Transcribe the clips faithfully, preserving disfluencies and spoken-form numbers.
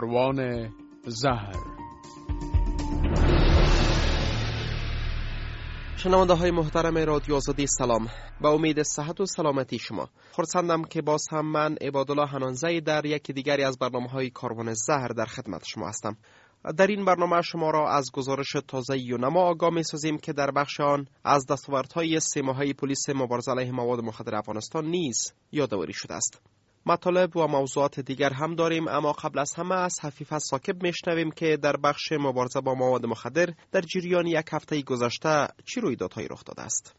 کاروان زهر. شنونده های محترم رادیو آزادی سلام، با امید صحت و سلامتی شما. خرسندم که باز هم من عبادالله حنانزی در یکی دیگری از برنامه های کاروان زهر در خدمت شما هستم. در این برنامه شما را از گزارش تازه یونما آگاه می سازیم که در بخش آن از دستاوردهای سه ماهه پلیس مبارزه علیه مواد مخدر افغانستان نیز یادآوری شده است. مطالب و موضوعات دیگر هم داریم، اما قبل از همه از حفیظ ثاقب میشنویم که در بخش مبارزه با مواد مخدر در جریان یک هفته گذشته چه رویدادهایی رخ داده است.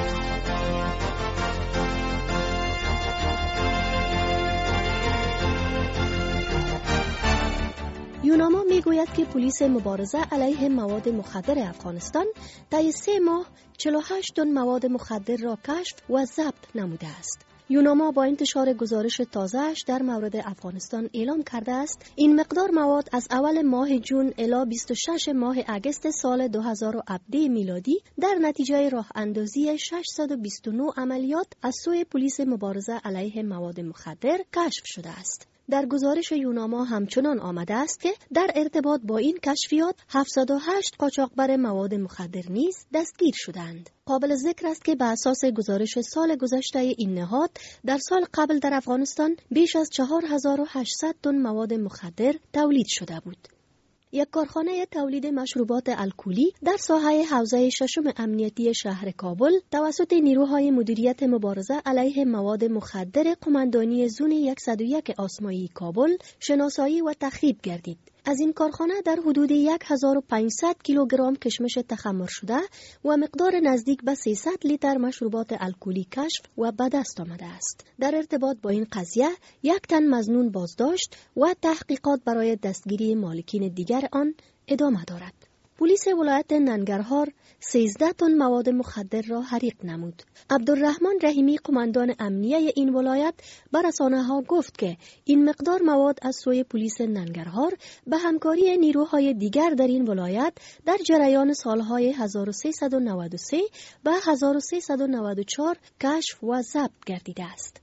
یوناما میگوید که پلیس مبارزه علیه مواد مخدر افغانستان طی سه ماه چهل و هشت تن مواد مخدر را کشف و ضبط نموده است. یوناما با انتشار گزارش تازه‌اش در مورد افغانستان اعلام کرده است این مقدار مواد از اول ماه جون الی بیست و شش ماه اگست سال دو هزار و هفده میلادی در نتیجه راه اندازی ششصد و بیست و نه عملیات از سوی پلیس مبارزه علیه مواد مخدر کشف شده است. در گزارش یوناما همچنان آمده است که در ارتباط با این کشفیات هفتصد و هشت قاچاقبر مواد مخدر نیز دستگیر شدند. قابل ذکر است که بر اساس گزارش سال گذشته این نهاد در سال قبل در افغانستان بیش از چهار هزار و هشتصد تن مواد مخدر تولید شده بود. یک کارخانه تولید مشروبات الکلی در ساحه حوزه ششم امنیتی شهر کابل توسط نیروهای مدیریت مبارزه علیه مواد مخدر قماندانی زون صد و یک آسمایی کابل شناسایی و تخریب گردید. از این کارخانه در حدود هزار و پانصد کیلوگرم کشمش تخمر شده و مقدار نزدیک به سیصد لیتر مشروبات الکلی کشف و به دست آمده است. در ارتباط با این قضیه یک تن مظنون بازداشت و تحقیقات برای دستگیری مالکین دیگر آن ادامه دارد. پلیس ولایت ننگرهار سیزده تن مواد مخدر را حریق نمود. عبدالرحمن رحیمی قماندان امنیه این ولایت به رسانه‌ها گفت که این مقدار مواد از سوی پلیس ننگرهار به همکاری نیروهای دیگر در این ولایت در جریان سالهای هزار و سیصد و نود و سه و هزار و سیصد و نود و چهار کشف و ضبط گردیده است.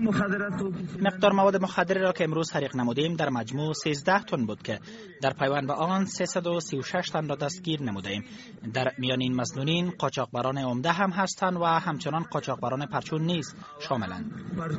مقدار مواد مخدر را که امروز حریق نمودیم در مجموع سیزده تن بود که در پیوند به آن سیصد و سی و شش تن را دستگیر نمودیم. در میان این مسنونین قاچاقبران عمده هم هستند و همچنان قاچاقبران پرچون نیز شاملند.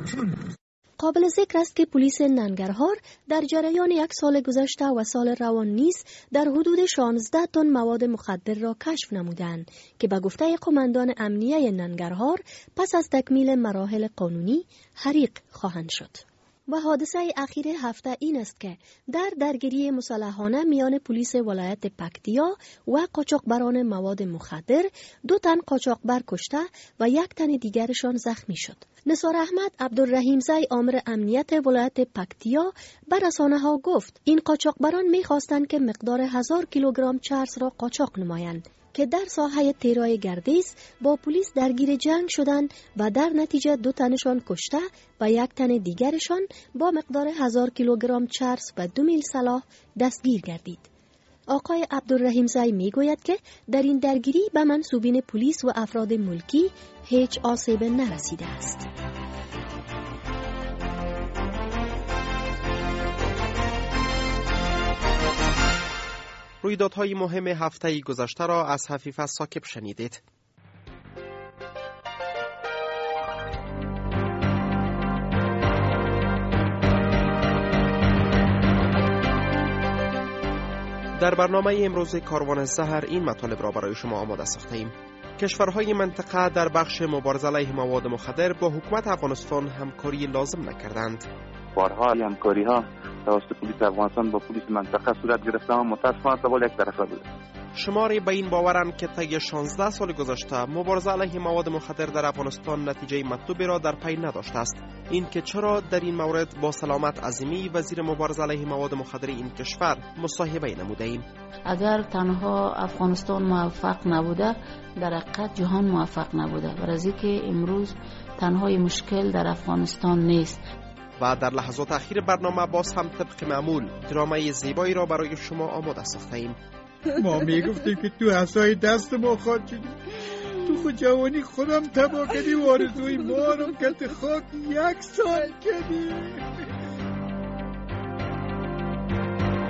قابل ذکر است که پلیس ننگرهار در جریان یک سال گذشته و سال روان نیز در حدود شانزده تن مواد مخدر را کشف نمودند که به گفته قماندان امنیه ننگرهار پس از تکمیل مراحل قانونی حریق خواهند شد. و حادثه اخیر هفته این است که در درگیری مسلحانه میان پلیس ولایت پکتیا و قاچاقبران مواد مخدر دو تن قاچاقبر کشته و یک تن دیگرشان زخمی شد. نثار احمد عبدالرحیمزی آمر امنیت ولایت پکتیا به رسانه‌ها گفت این قاچاقبران می‌خواستند که مقدار هزار کیلوگرم چرس را قاچاق نمایند که در ساحه تیرای گردیز با پلیس درگیر جنگ شدند و در نتیجه دو تنشان کشته و یک تن دیگرشان با مقدار هزار کیلوگرم چرس و دو میل سلاح دستگیر گردید. آقای عبدالرحیمزی میگوید که در این درگیری به منصوبین پلیس و افراد ملکی هیچ آسیب نرسیده است. رویدادهای مهم هفته گذشته را از حفیظ ثاقب شنیدید. در برنامه امروز کاروان زهر این مطالب را برای شما آماده ساختیم. کشورهای منطقه در بخش مبارزه علیه مواد مخدر با حکومت افغانستان همکاری لازم نکردند. بارها همکاری ها توسط پلیس افغانستان با پلیس منطقه صورت گرفته اما متاسفانه تبال یک طرفه بود. شماری به این باورند که طی شانزده سال گذشته مبارزه علیه مواد مخدر در افغانستان نتیجه مطلوبی را در پی نداشته است. این که چرا در این مورد با سلامت عظیمی وزیر مبارزه علیه مواد مخدر این کشور مصاحبه نموده ایم. اگر تنها افغانستان موفق نبوده در حقیقت جهان موفق نبوده، برای که امروز تنهای مشکل در افغانستان نیست. و در لحظات اخیر برنامه باز هم طبق معمول درامای زیبایی را برای شما آماده ساخته ایم. ما میگفتیم که تو عصای دست ما خاک شدی، تو خود جوانی خودم تبا کردی و آرزوی ما رو کت خاک یک سال کردی.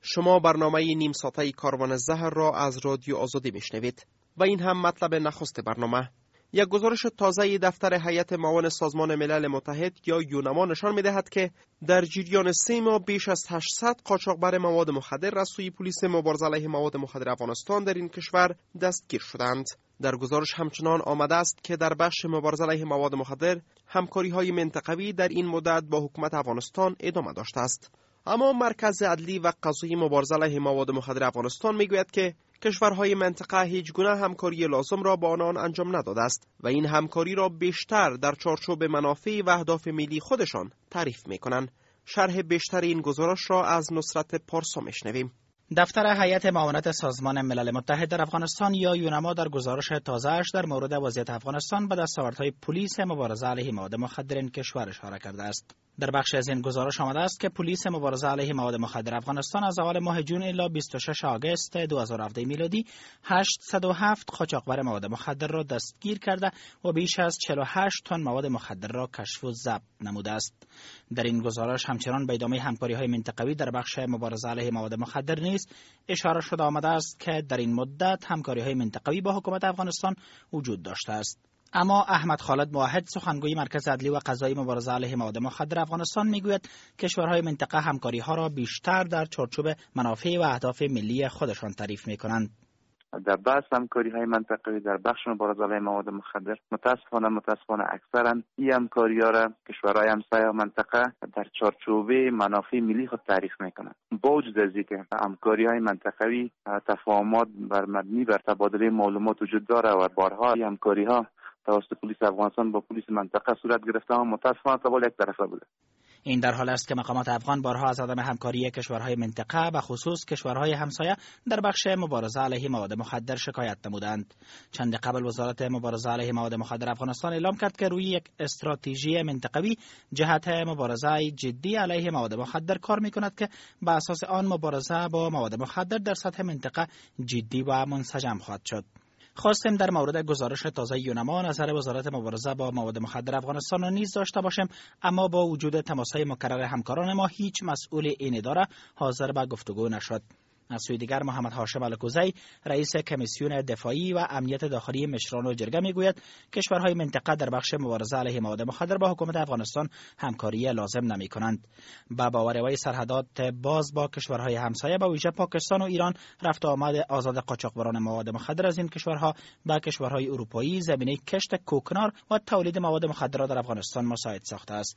شما برنامه نیم ساعته کاروان زهر را از رادیو آزادی میشنوید و این هم مطلب نخست برنامه. یک گزارش تازه دفتر هیئت معاون سازمان ملل متحد یا یونما نشان می‌دهد که در جریان سه ماه بیش از هشتصد قاچاقبر مواد مخدر از سوی پلیس مبارزه علیه مواد مخدر افغانستان در این کشور دستگیر شدند. در گزارش همچنان آمده است که در بخش مبارزه علیه مواد مخدر همکاری‌های منطقوی در این مدت با حکومت افغانستان ادامه داشته است. اما مرکز عدلی و قضایی مبارزه علیه مواد مخدر افغانستان میگوید که کشورهای منطقه هیچ گونه همکاری لازم را با آنان انجام نداده است و این همکاری را بیشتر در چارچوب منافع و اهداف ملی خودشان تعریف میکنند. شرح بیشتر این گزارش را از نصرت پارسا میشنویم. دفتر هیئت معاونت سازمان ملل متحد در افغانستان یا یونما در گزارش تازه‌اش در مورد وضعیت افغانستان به دستاوردهای پلیس مبارزه علیه مواد مخدر این کشور اشاره کرده است. در بخش از این گزارش آمده است که پلیس مبارزه علیه مواد مخدر افغانستان از اول ماه جون الی بیست و شش آگوست دو هزار و هفده میلادی هشتصد و هفت قاچاقبر مواد مخدر را دستگیر کرده و بیش از چهل و هشت تن مواد مخدر را کشف و ضبط نموده است. در این گزارش همچنان به ادامه همکاری‌های منطقوی در بخش مبارزه علیه مواد مخدر نیز اشاره شده آمده است که در این مدت همکاری‌های منطقوی با حکومت افغانستان وجود داشته است. اما احمد خالد موحد سخنگوی مرکز عدلی و قضایی مبارزه علیه مواد مخدر افغانستان میگوید کشورهای منطقه همکاری‌ها را بیشتر در چارچوب منافع و اهداف ملی خودشان تعریف می‌کنند. در بحث همکاری‌های منطقه‌ای در بخش مبارزه علیه مواد مخدر متاسفانه متاسفانه اکثرا این همکاری‌ها را کشورهای همسایه منطقه در چارچوب منافع ملی خود تعریف می‌کنند. با وجود از اینکه همکاری‌های منطقه‌ای تفاهمات بر مبنی بر تبادل معلومات وجود دارد و بارها این همکاری‌ها توسط پلیس افغانستان با پلیس منطقه صورت گرفته اما متاسفانه تا یک طرفه بوده. این در حال است که مقامات افغان بارها از عدم همکاری کشورهای منطقه و خصوص کشورهای همسایه در بخش مبارزه علیه مواد مخدر شکایت نمودند. چند قبل وزارت مبارزه علیه مواد مخدر افغانستان اعلام کرد که روی یک استراتژی منطقوی جهت مبارزه جدی علیه مواد مخدر کار می‌کند که بر اساس آن مبارزه با مواد مخدر در سطح منطقه جدی و منسجم خواهد شد. خواستیم در مورد گزارش تازه یونما نظر وزارت مبارزه با مواد مخدر افغانستان را نیز داشته باشیم، اما با وجود تماس‌های مکرر همکاران ما هیچ مسئول این اداره حاضر به گفتگو نشد. از سوی دیگر محمد هاشم الکوزی رئیس کمیسیون دفاعی و امنیت داخلی مشران و جرگه میگوید کشورهای منطقه در بخش مبارزه علیه مواد مخدر با حکومت افغانستان همکاری لازم نمی کنند. با باور وی سرحدات باز با کشورهای همسایه به ویژه پاکستان و ایران رفت و آمد آزاد قاچاقبران مواد مخدر از این کشورها به کشورهای اروپایی زمینه کشت کوکنار و تولید مواد مخدر در افغانستان مساعد ساخته است.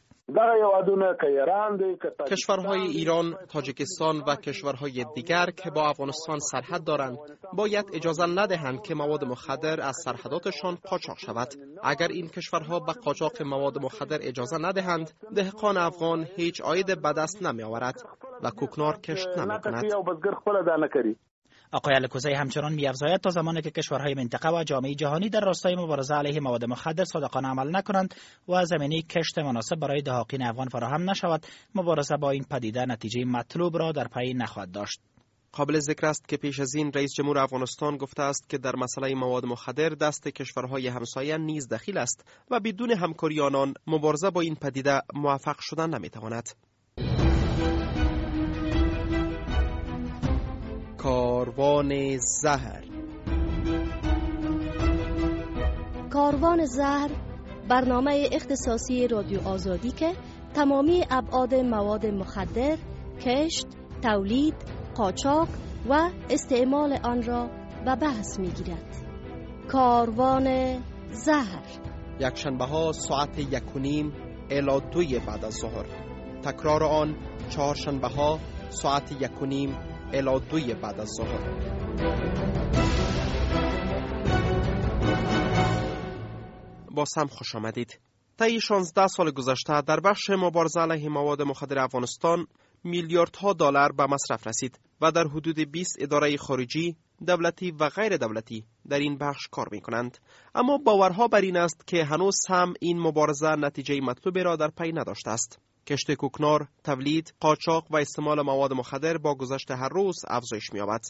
کشورهای ایران، تاجیکستان و کشورهای دیگر که با افغانستان سرحد دارند باید اجازه ندهند که مواد مخدر از سرحداتشان قاچاق شود. اگر این کشورها به قاچاق مواد مخدر اجازه ندهند، دهقان افغان هیچ عاید به دست نمی آورد و کوکنار کشت نمی کند. آقای الکوزی همچنان می‌افزاید تا زمانی که کشورهای منطقه و جامعه جهانی در راستای مبارزه علیه مواد مخدر صادقانه عمل نکنند و زمینه کشت مناسب برای دهقان افغان فراهم نشود، مبارزه با این پدیده نتیجه مطلوب را در پی نخواهد داشت. قابل ذکر است که پیش از این رئیس جمهور افغانستان گفته است که در مسئله مواد مخدر دست کشورهای همسایه نیز دخیل است و بدون همکاری آنان مبارزه با این پدیده موفق شدن نمی‌تواند. کاروان زهر. کاروان زهر برنامه اختصاصی رادیو آزادی که تمامی ابعاد مواد مخدر، کشت، تولید، قاچاق و استعمال آن را به بحث می‌گیرد. کاروان زهر یک شنبه ها ساعت یک و نیم الی دوی بعد از ظهر. تکرار آن چهار شنبه ها ساعت یک و نیم الی دوی بعد از ظهر. با سم خوش آمدید. طی شانزده سال گذشته در بخش مبارزه علیه مواد مخدر افغانستان میلیاردها دلار به مصرف رسید و در حدود بیست اداره خارجی، دولتی و غیر دولتی در این بخش کار می کنند. اما باورها بر این است که هنوز هم این مبارزه نتیجه مطلوبی را در پی نداشته است. کشت کوکنار، تولید، قاچاق و استعمال مواد مخدر با گذشت هر روز افزایش می یابد.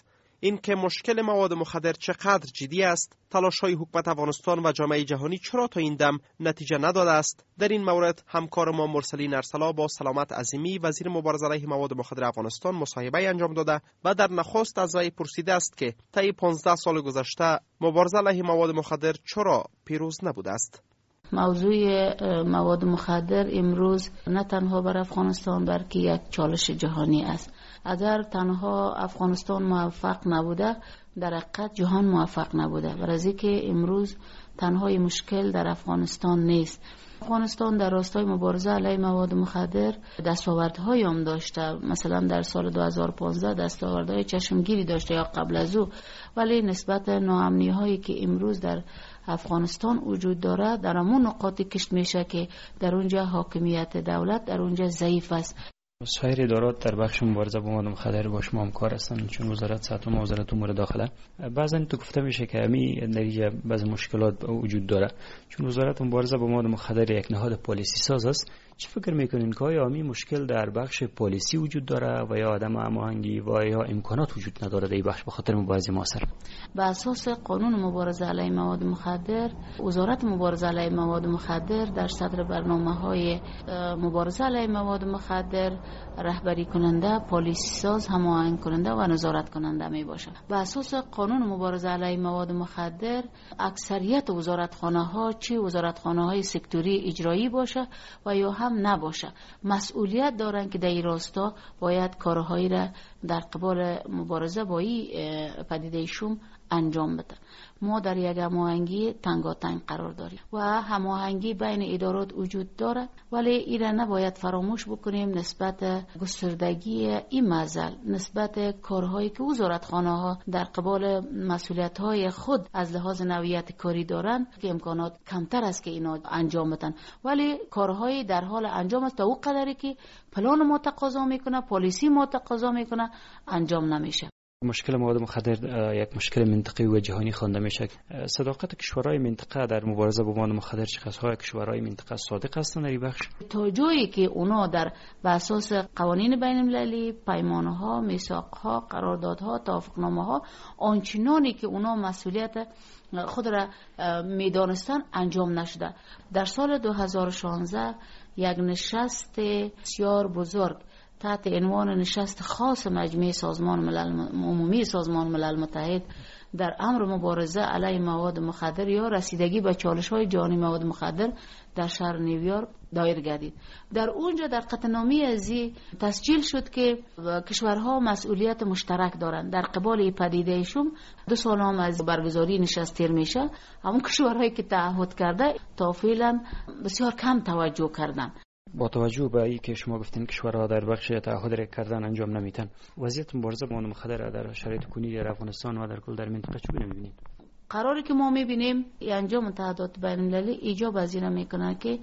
این که مشکل مواد مخدر چقدر جدی است، تلاش‌های حکومت افغانستان و جامعه جهانی چرا تا این دم نتیجه نداده است، در این مورد همکار ما مرسلین ارسلا با سلامت عظیمی وزیر مبارزه علیه مواد مخدر افغانستان مصاحبه انجام داده و در نخست از وی پرسیده است که طی پانزده سال گذشته مبارزه علیه مواد مخدر چرا پیروز نبوده است. موضوع مواد مخدر امروز نه تنها بر افغانستان بلکه یک چالش جهانی است. اگر تنها افغانستان موفق نبوده، در حقیقت جهان موفق نبوده. برای که امروز تنها مشکل در افغانستان نیست. افغانستان در راستای مبارزه علیه مواد مخدر دستاوردهایی هم داشته، مثلا در سال دو هزار و پانزده دستاوردهای چشمگیری داشته یا قبل از او، ولی نسبت ناامنی هایی که امروز در افغانستان وجود داره در همون نقاطی کشت میشه که در اونجا حاکمیت دولت در اونجا ضعیف است. سایر ادارات در بخش مبارزه با مواد مخدر با شما همکار هستند، چون وزارت صحت و وزارت امور داخله. بعضا تو گفته میشه که امی نتیجه بعضی مشکلات وجود داره، چون وزارت مبارزه با مواد مخدر یک نهاد پالیسی ساز است. چه فکر میکنین که آیا امی مشکل در بخش پالیسی وجود داره و یا عدم هماهنگی و یا امکانات وجود نداره در این بخش به خاطر مبارزه موثر؟ به اساس قانون مبارزه علیه مواد مخدر، وزارت مبارزه علیه مواد مخدر در صدر برنامه‌های مبارزه علیه مواد مخدر رهبری کننده، پالیسی ساز، هماهنگ کننده و نظارت کننده می باشه. به اساس قانون مبارزه علیه مواد مخدر اکثریت وزارتخانه‌ها چه وزارتخانه‌های سکتوری اجرایی باشه و یا هم نباشه، مسئولیت دارن که در این راستا باید کارهایی را در قبال مبارزه با این پدیده شوم انجام بده. ما در یک هماهنگی تنگاتنگ قرار داریم و هماهنگی بین ادارات وجود داره، ولی این را نباید فراموش بکنیم نسبت گستردگی این معضل، نسبت کارهایی که وزارتخانه‌ها در قبال مسئولیت‌های خود از لحاظ نوعیت کاری دارن که امکانات کمتر است که اینا انجام بدن، ولی کارهایی در حال انجام است تا اون قدری که پلان ما تقاضا میکنه، پالیسی ما تقاضا میکنه انجام نمیشه. مشکل مواد مخدر یک مشکل منطقه‌ای و جهانی خوانده میشه. صداقت کشورهای منطقه در مبارزه با مواد مخدر چقدرهای کشورهای منطقه صادق هستند در این بخش؟ تا جایی که اونا در بر اساس قوانین بین المللی، پیمانها، میثاقها، قراردادها، توافقنامه‌ها آنچنانی که اونا مسئولیت خود را میدانستن انجام نشده. در سال دو هزار و شانزده یک نشست بسیار بزرگ تحت عنوان نشست خاص مجمع سازمان ملل عمومی سازمان ملل متحد در امر مبارزه علیه مواد مخدر یا رسیدگی به چالش‌های جهانی مواد مخدر در شهر نیویورک دایر گردید. در اونجا در قطعنامه ازی تسجیل شد که کشورها مسئولیت مشترک دارند در قبال این پدیده شوم. دو سال هم از برگزاری نشست تیر میشه، همون کشورهایی که تعهد کرده تا فعلا بسیار کم توجه کردن. با توجه به این که شما گفتین کشورها در بخش تعهد کردن انجام نمیتن، وضعیت مبارزه با مواد مخدر در شرایط کنونی در افغانستان و در کل در منطقه چگونه میبینید؟ قراری که ما میبینیم انجام متحدات بین المللی ایجاب از این میکنه که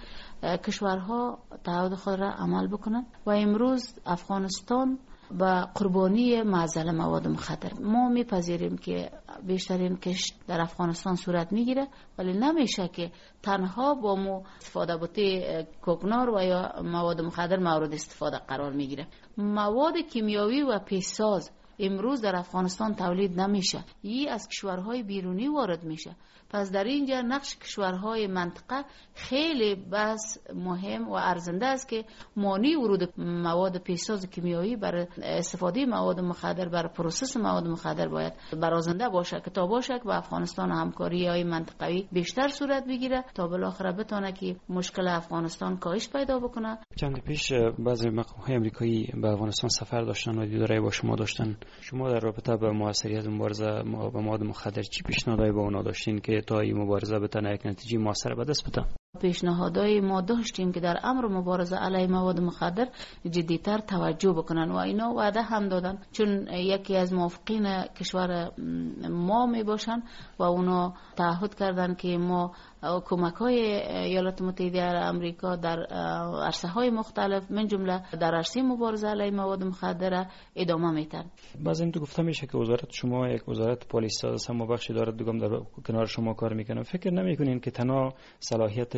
کشورها تعهد خود را عمل بکنن و امروز افغانستان و قربانی معضل مواد مخدر. ما میپذیریم که بیشترین کشت در افغانستان صورت میگیره، ولی نمیشه که تنها با مو استفاده بوده کوکنار و یا مواد مخدر مورد استفاده قرار میگیره. مواد کیمیاوی و پیشساز امروز در افغانستان تولید نمیشه، این از کشورهای بیرونی وارد میشه. پس در اینجا نقش کشورهای منطقه خیلی بس مهم و ارزنده است که مانع ورود مواد پیشساز کیمیایی برای استفاده مواد مخدر برای پروسس مواد مخدر باید برازنده باشه که تا باشه که با افغانستان همکاری های منطقه‌ای بیشتر صورت بگیره تا بالاخره بتونه که مشکل افغانستان کاهش پیدا بکنه. چند پیش بعضی مقام‌های آمریکایی به افغانستان سفر داشتن و دیدارای با شما داشتن. شما در رابطه با موثریت مبارزه با مواد مخدر چی پیشنهادی با اونا داشتین که تا این مبارزه بتونه یک نتیجه موثر به دست بده؟ پیشنهادهای ما داشتیم که در امر مبارزه علیه مواد مخدر جدیتر توجه بکنن و اینا وعده هم دادن، چون یکی از موافقین کشور ما می باشن و اونا تعهد کردن که ما کمک های ایالات متحده آمریکا در عرصه های مختلف من جمله در عرصه مبارزه علیه مواد مخدر ادامه میتن. بعضی این تو گفته میشه که وزارت شما یک وزارت پالیسی ساز هم بخشی دارد، دوم در کنار شما کار میکنه. فکر نمیکنین که تنها صلاحیت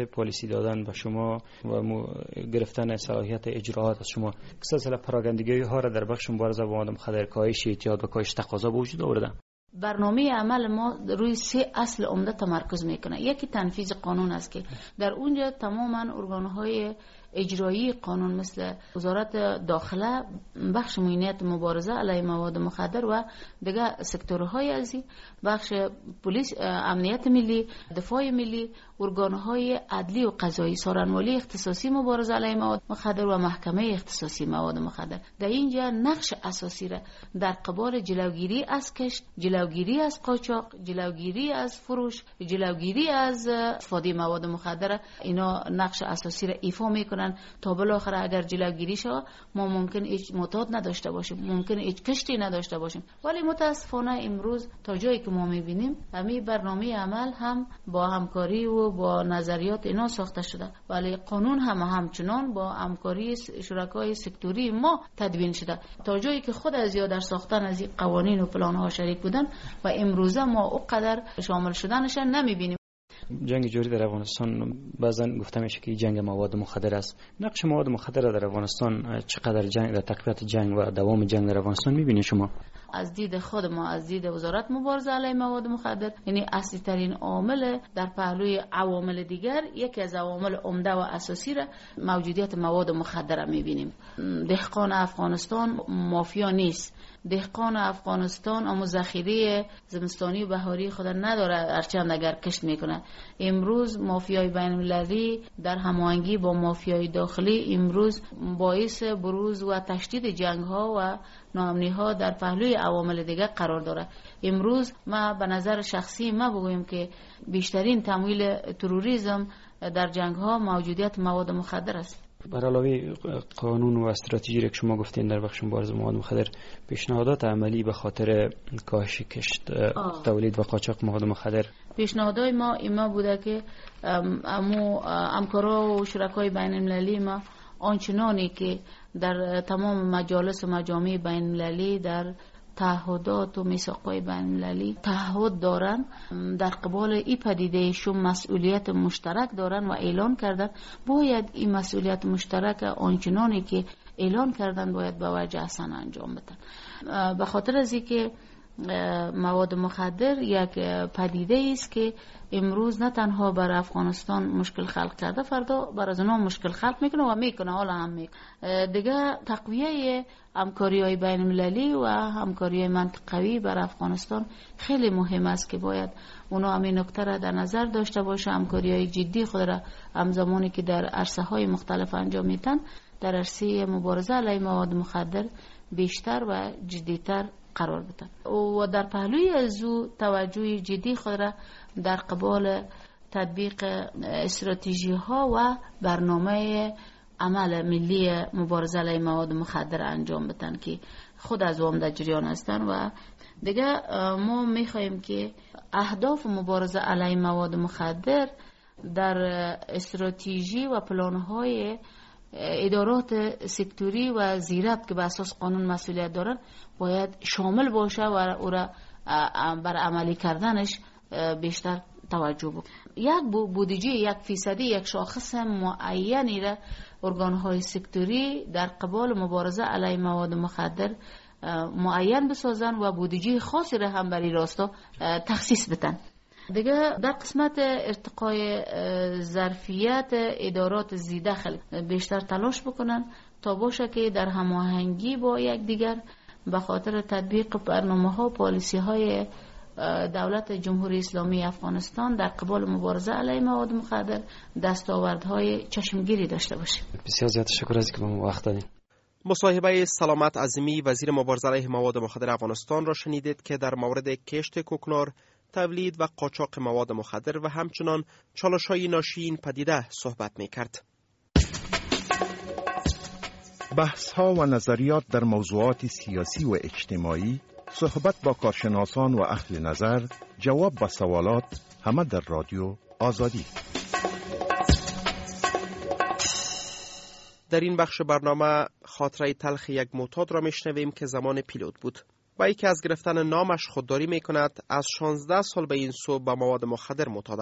پلیسی دادن به شما و گرفتن صلاحیت اجراات از شما سلسله پراگندگی ها را در بخش مبارزه با مواد مخدر کاهش اعتیاد و کاهش تقاضا به وجود آورده. برنامه عمل ما روی سه اصل عمده تمرکز میکنه. یکی تنفیذ قانون است که در اونجا تماما ارگانهای اجرایی قانون مثل وزارت داخله، بخش امنیت مبارزه علیه مواد مخدر و دیگر سکتورهای ازی، بخش پلیس، امنیت ملی، دفاع ملی، ارگانهای عدلی و قضایی، سارنوالی اختصاصی مبارزه علیه مواد مخدر و محکمه اختصاصی مواد مخدر در اینجا نقش اساسی را در قبال جلوگیری از کشت، جلوگیری از قاچاق، جلوگیری از فروش، جلوگیری از استفاده مواد مخدر اینا نقش اساسی را ایفا میکنن تا بالاخره اگر جلوگیری شود ما ممکن هیچ معتاد نداشته باشیم، ممکن هیچ کشتی نداشته باشیم. ولی متاسفانه امروز تا جایی که ما میبینیم همین برنامه عمل هم با همکاری و با نظریات اینا ساخته شده، ولی قانون هم همچنان با همکاری شرکای سکتوری ما تدوین شده. تا جایی که خود از یا در ساختن از این قوانین و پلان ها شریک بودن و امروزه ما اونقدر شامل شدنش نمیبینیم. جنگ جاری در افغانستان بعضا گفته میشه که جنگ مواد مخدر است. نقش مواد مخدر در افغانستان چقدر جنگ در تقویت جنگ و دوام جنگ در افغانستان میبینید شما؟ از دید خود ما، از دید وزارت مبارزه علیه مواد مخدر، یعنی اصلی ترین عامل در پهلوی عوامل دیگر، یکی از عوامل عمده و اساسی را موجودیت مواد مخدر میبینیم. دهقان افغانستان مافیا نیست. دهقان افغانستان اما ذخیره زمستانی و بهاری خود نداره، هرچند اگر کشت میکنه. امروز مافیای بین المللی در هماهنگی با مافیای داخلی امروز باعث بروز و تشدید جنگ ها و ناامنی ها در پهلوی عوامل دیگر قرار داره. امروز ما به نظر شخصی ما بگویم که بیشترین تمویل تروریسم در جنگ ها موجودیت مواد مخدر است. بر علاوه قانون و استراتژی که شما گفتین در بخش مبارزه با مواد مخدر، پیشنهادات عملی به خاطر کاهش کشت، تولید و قاچاق مواد مخدر، پیشنهادهای ما ایما بوده که امو همکارا و شرکای بین المللی ما آنچنانی که در تمام مجالس و مجامع بین المللی در تعهدات و میثاق‌های بین‌المللی تعهد دارن، در قبال این پدیده شون مسئولیت مشترک دارن و اعلان کردن. باید این مسئولیت مشترک آنچنانی که اعلان کردن باید به وجه احسن انجام بدن. به خاطر از اینکه مواد مخدر یک پدیده است که امروز نه تنها بر افغانستان مشکل خلق کرده، فردا بر از اونها مشکل خلق میکنه و میکنه، حالا هم میکنه. دیگه تقویه همکاری‌های بین‌المللی و همکاری‌های منطقوی بر افغانستان خیلی مهم است که باید اونا همین نکته را در نظر داشته باشه. همکاری‌های جدی خود را همزمانی که در عرصه‌های مختلف انجام میدن در عرصه مبارزه علیه مواد مخدر بیشتر و جدی‌تر قرار بدن و در پهلوی از او توجه جدی خود را در قبال تطبیق استراتژی ها و برنامه عمل ملی مبارزه علیه مواد مخدر انجام بدن که خود از اون در جریان هستن. و دیگه ما میخواهیم که اهداف مبارزه علیه مواد مخدر در استراتژی و پلان های ادارات سکتوری و زیربط که به اساس قانون مسئولیت دارن باید شامل باشه و او را بر عملی کردنش بیشتر توجه بکنه. یک بودجه یک فیصدی یک شاخص معینی را ارگان‌های سکتوری در قبال مبارزه علیه مواد مخدر معین بسازن و بودجه خاصی را هم برای راستا تخصیص بدن. دیگه در قسمت ارتقای ظرفیت ادارات زیدخل بیشتر تلاش بکنن تا باشه که در هماهنگی با یکدیگر به خاطر تطبیق برنامه‌ها و پالیسی‌های دولت جمهوری اسلامی افغانستان در قبال مبارزه علیه مواد مخدر دستاوردهای چشمگیری داشته باشه. بسیار زیاد تشکر از اینکه به ما وقت دادید. مصاحبه سلامت عظیمی وزیر مبارزه علیه مواد مخدر افغانستان را شنیدید که در مورد کشت کوکنار، تولید و قاچاق مواد مخدر و همچنان چالش‌های ناشی این پدیده صحبت می‌کرد. بحث‌ها و نظریات در موضوعات سیاسی و اجتماعی، صحبت با کارشناسان و اهل نظر، جواب به سوالات، همه در رادیو آزادی. در این بخش برنامه خاطره تلخ یک معتاد را میشنویم که زمان پیلوت بود و یکی از گرفتن نامش خودداری میکند. از شانزده سال به این سو به مواد مخدر معتاد است.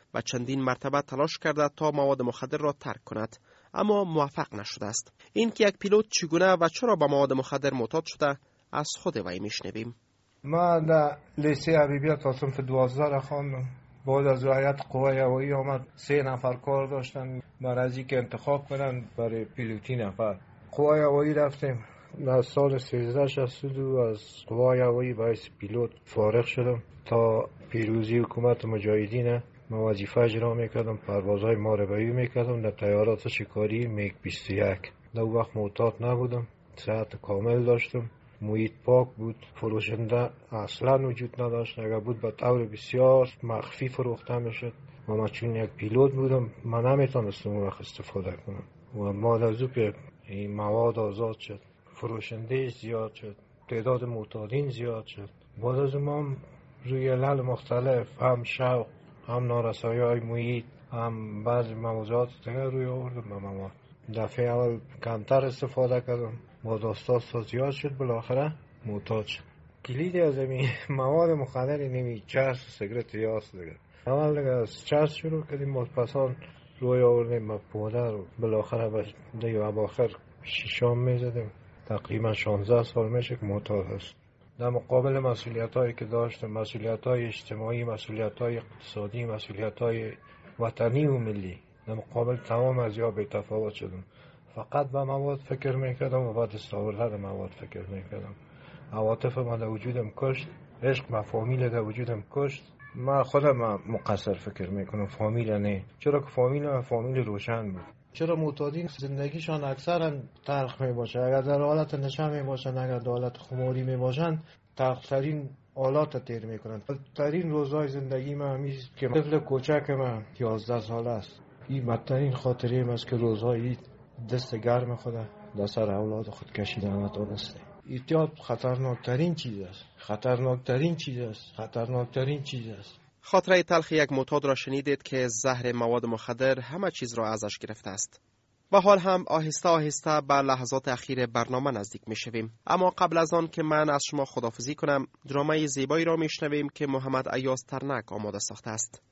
و چندین مرتبه تلاش کرده تا مواد مخدر را ترک کند، اما موفق نشده است. این که یک پیلوت چگونه و چرا به مواد مخدر معتاد شده از خود وی میشنویم. من در لیسه حبیبیه تا صنف دوازده را خواندم. بعد از رعایت قوه هوایی آمد، سه نفر کار داشتن برای اینکه انتخاب کنن برای پیلوتی نفر. قوه هوایی رفتیم. در سال سیزده شصت و دو از قوه هوایی باعث پیلوت فارغ شدم. تا پیروزی حکومت مجاهدین من وظیفه اجرا میکردم، پروازهای ماربایی میکردم در طیارات شکاری میگ بیست و یک. در وقت معتاد نبودم، صحت کامل داشتم، محیط پاک بود، فروشنده اصلا وجود نداشت. اگر بود به طور بسیار مخفی فروخته میشد و من چون یک پیلوت بودم من نمیتونستم اون وقت استفاده کنم. و بعد از اون که این مواد آزاد شد، فروشنده زیاد شد، تعداد معتادین زیاد شد. بعد از اون روی علل مختلف، هم شوق، هم نارسایی های محیط، هم بعضی موضوعات دیگر روی آوردم به مواد. دفعه اول کمتر استفاده کردم، با داستان زیاد شد، بالاخره معتاد شد. کلیدی از این مواد مخدر نمی چرس و سیگرت یاس دیگه. اول دیگه از چرس شروع کردیم، باز پسان روی آوردیم به پودر و بالاخره به دیگه اواخر شیشام میزدیم. تقریبا شانزده سال میشه که معتاد هست. در مقابل مسئولیت هایی که داشتم، مسئولیت های اجتماعی، مسئولیت های اقتصادی، مسئولیت های وطنی و ملی، در مقابل تمام از یا به تفاوت شدم. فقط به مواد فکر میکردم و بعد استاورده مواد فکر میکردم. عواطف من در وجودم کشت، عشق و فامیل در وجودم کشت. من خودم مقصر فکر میکنم، فامیل نه. چرا که فامیل و فامیل روشن بود. چرا معتادین زندگیشان اکثرا تلخ می باشه؟ اگر در حالت نشه می باشن، اگر در حالت خماری می باشن، تلخترین حالات تیر می کنند. ترین روزهای زندگی من همیست که طفل کوچک من یازده ساله است. این بدترین خاطره ایم است که روزهای دست گرم خود در سر اولاد خود کشیدن و دانسته. اعتیاد خطرناکترین چیز است. خطرناکترین چیز است. خطرناکترین چیز است. خاطره تلخ یک معتاد را شنیدید که زهر مواد مخدر همه چیز را ازش گرفته است. و حال هم آهسته آهسته به لحظات اخیر برنامه نزدیک می شویم. اما قبل از آن که من از شما خداحافظی کنم، درامه زیبایی را می شنویم که محمد ایاز ترنک آماده ساخته است.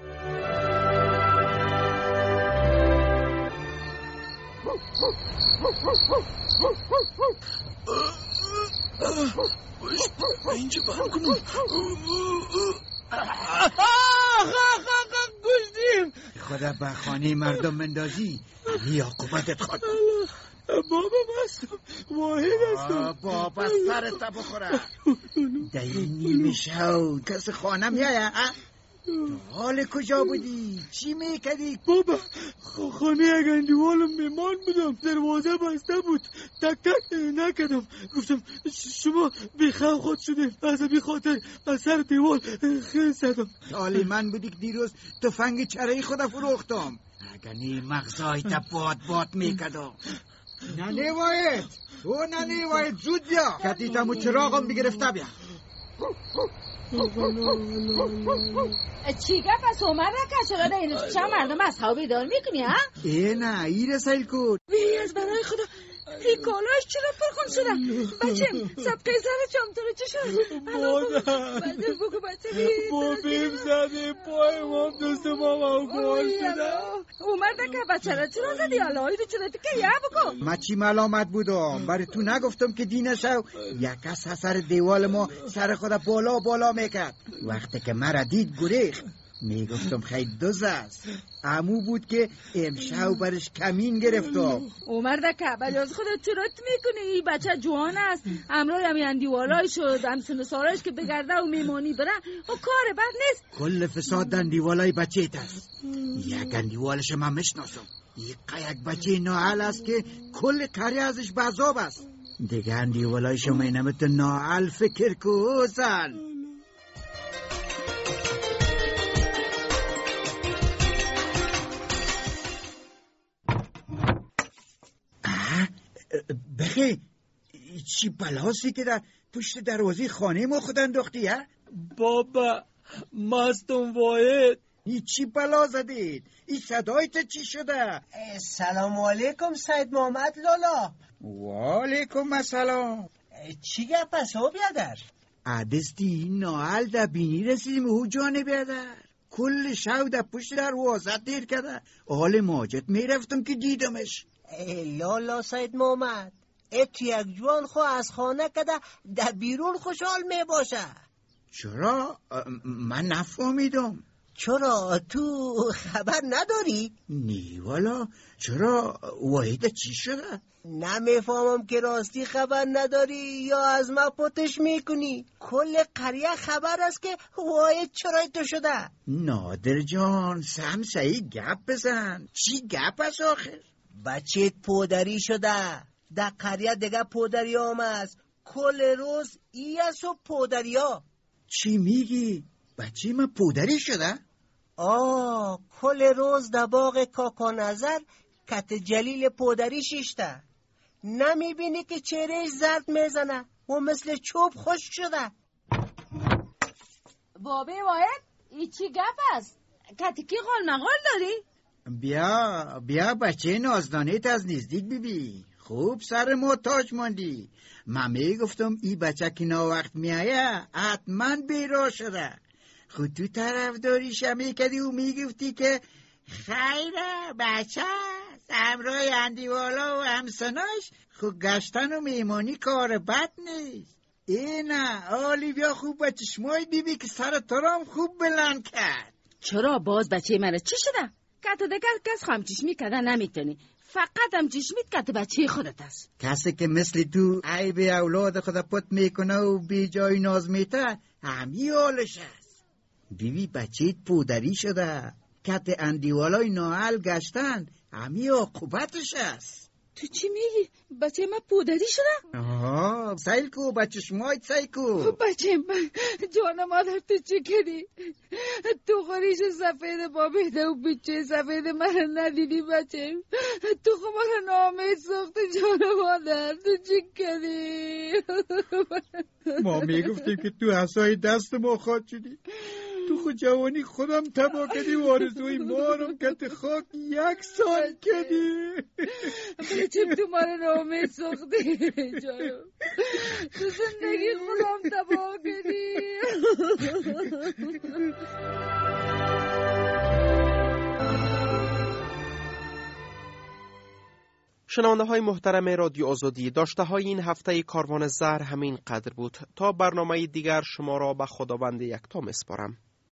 اینجا بند کنم. گشتیم. خدا به خانه مردم مندازی، همی عاقبتت خود. بابا بستم، واحد هستم. بابا سرت بخوره. در این نیمه شو کس خانه میایه؟ حال کجا بودی؟ چی میکردی؟ بابا خانه اگندیوالم میمان بودم، دروازه بسته بود، تک تک نکردم. گفتم شما بیخواه خود شده، از بی خاطر از سر دیوال خیلی زدم. حالی من بودی که دیروز تفنگ چرایی خدا فروختم. اگر نی مغزای تا باد باد میکردم. ننه واید او ننه واید زود بیا، کتیتمو چراغم بگرفته بیا. چی گفت از اومد که چرا ده اینو چه مردم از خواب بیدار میکنی ها؟ ای نه ایره سیل کن. وی از برای خدا این کالاش چرا پرخون شدن؟ بچم سبقه زره چمتره چه شد؟ مادر بلده بگو بچه بید با بیم زده پای مام دست مام گوال شده. اومد که بچه را چرا زدی؟ الهی تو چرا که یه بکن. ما چی ملامت بودم؟ برای تو نگفتم که دینه شو یک کس سر دیوال ما سر خدا بالا بالا میکرد. وقتی که مرا دید گریخت، میگفتم خیلی دوز است. عمو بود که امشب برش کمین گرفتم. اومرده که بجاز خودت چرات میکنی؟ این بچه جوان است، امرای همی اندیوالای شد، هم سنسارش که بگرده و میمانی بره و کار بد نیست. کل فساد دندیوالای بچه است. یک اندیوالش من مشناسم. یک یک بچه ناحل است که کل کاری ازش بذاب است. دیگه اندیوالای شما اینمت ناحل فکر کوزن. بخی چی بلاسی که در پشت دروازه خانه ما خود انداختی ها؟ بابا مستم واحد. ای چی بلا زدید؟ ای صدایت چی شده؟ سلام علیکم سید محمد لالا. و علیکم السلام. چی گپ است او بیادر؟ عدستی ناحل در بینی رسیدیم او جانه بیادر. کل شب در پشت دروازه دیر کرده. حال ماجد میرفتم که دیدمش. ای لالا سید محمد، ای تو یک جوان خو از خانه کده در بیرون خوشحال می باشه. چرا؟ من نفهمیدم. چرا تو خبر نداری؟ نی والا. چرا؟ واحد چی شده؟ نمیفهمم که راستی خبر نداری یا از ما پوتش میکنی. کل قریه خبر است که واحد چرای تو شده. نادر جان سمسایی گپ بزن. چی گپ است آخر؟ بچه پودری شده در قریه دیگه. پودری هم است کل روز ای است و پودری ها. چی میگی؟ بچه من پودری شده؟ آه کل روز در باغ کاکا نظر کت جلیل پودری شیشته. نمیبینی که چهرهش زرد میزنه و مثل چوب خشک شده. بابی واحد ای چی گپ است؟ کتکی قال مقال داری؟ بیا بیا بچه نازدانیت از نزدیک ببین. خوب سر ما تاج ماندی. من میگفتم ای بچه که نا وقت میایه حتما بیرا شده. خود تو طرف داریش میکدی و میگفتی که خیره بچه همراه اندیوالا و همسناش خود گشتن و میمانی کار بد نیست. اینه آلی بیا خوب بچه شمای بیبی که سر ترام خوب بلند کرد. چرا باز بچه من چی شده؟ کتو دکر کس خواهم چشمی کده نمیتونی. فقط هم چشمیت کت بچه خودت است. کسی که مثل تو عیب اولاد خود پت میکنه و بی جای ناز میته همی حالش است. بیبی بچه پودری شده. کت اندیوالای ناحل گشتن همی عاقبتش است. تو چی میگی؟ بچه من پودری شده؟ آها سیل کو بچه شمایت سیل کو. بچه من جان مادر تو چی کردی؟ تو خوریش سفید بابیده و بیچه سفید من ندیدی بچه. تو خو من نامه سخت جان مادر تو چی کردی؟ ما میگفتیم که تو حسای دست ما خواد شدی. تو خود جوانی خودم تبا کردی و آرزوی ما رو کت خاک یک سال کردی. بچه تو ما رو نامه سختی جانم. تو زندگی خودم تبا کردی. شنونده های محترم رادیو آزادی، داشته های این هفته کاروان زهر همین قدر بود. تا برنامه دیگر شما را به خداوند یکتا میسپارم.